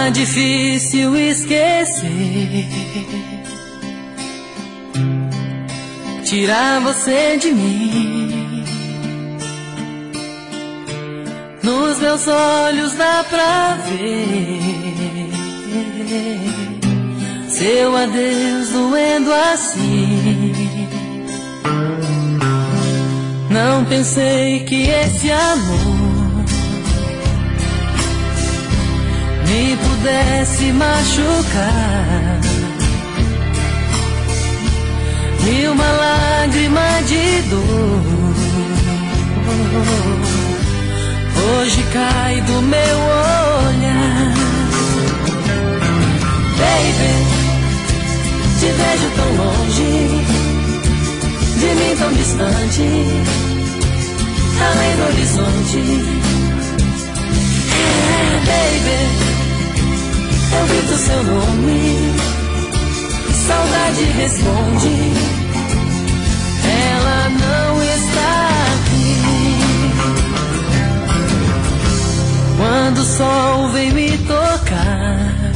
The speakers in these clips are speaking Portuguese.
Tá difícil esquecer, tirar você de mim. Nos meus olhos dá pra ver seu adeus doendo assim. Não pensei que esse amor me pudesse machucar. E uma lágrima de dor hoje cai do meu olhar. Baby, te vejo tão longe, de mim tão distante, além do horizonte. Baby, eu grito seu nome, saudade responde, ela não está aqui. Quando o sol vem me tocar,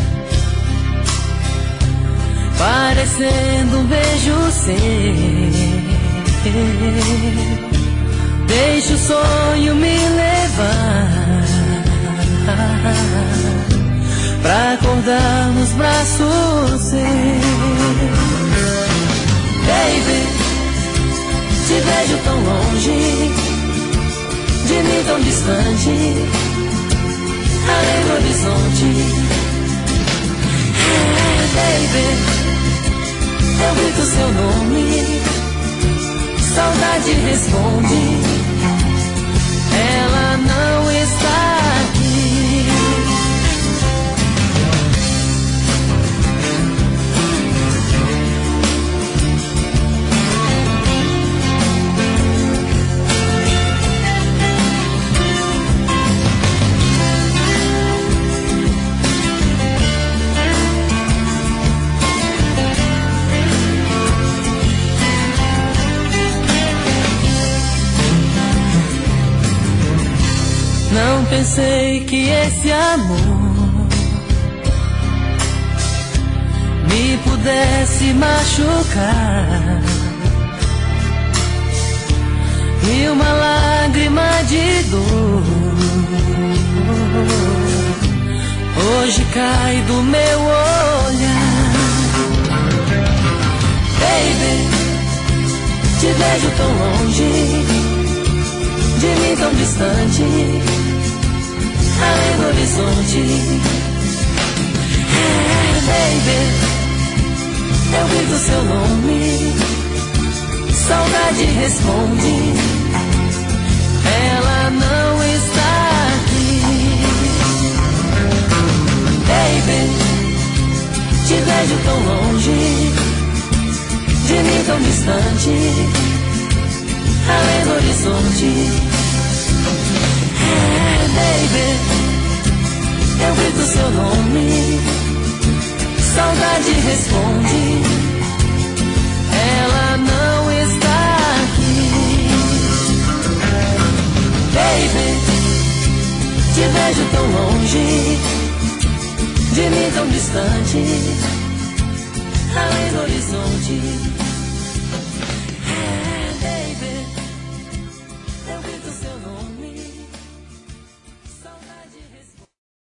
parecendo um beijo seu, deixa o sonho me levar pra acordar nos braços seus. Baby, te vejo tão longe, de mim tão distante, além do horizonte. Baby, eu grito seu nome, saudade responde, ela não está aqui. Não pensei que esse amor me pudesse machucar. E uma lágrima de dor hoje cai do meu olhar. Baby, te vejo tão longe, de mim tão distante, além do horizonte. Baby, eu grito seu nome, saudade responde, ela não está aqui. Baby, te vejo tão longe, de mim tão distante, além do horizonte. Baby, eu grito seu nome, saudade responde,